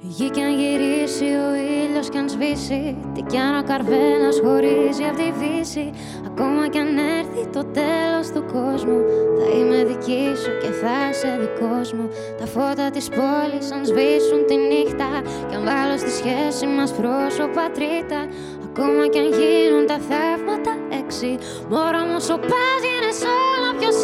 Γη κι αν γυρίσει, ο ήλιος κι αν σβήσει, τι κι αν ο καρβένας χωρίζει απ' τη φύση. Ακόμα κι αν έρθει το τέλος του κόσμου, θα είμαι δική σου και θα είσαι δικός μου. Τα φώτα της πόλης αν σβήσουν τη νύχτα, κι αν βάλω στη σχέση μας πρόσωπα τρίτα. Ακόμα κι αν γίνουν τα θαύματα έξι, μωρό μου σου πας γίνες όλα πιο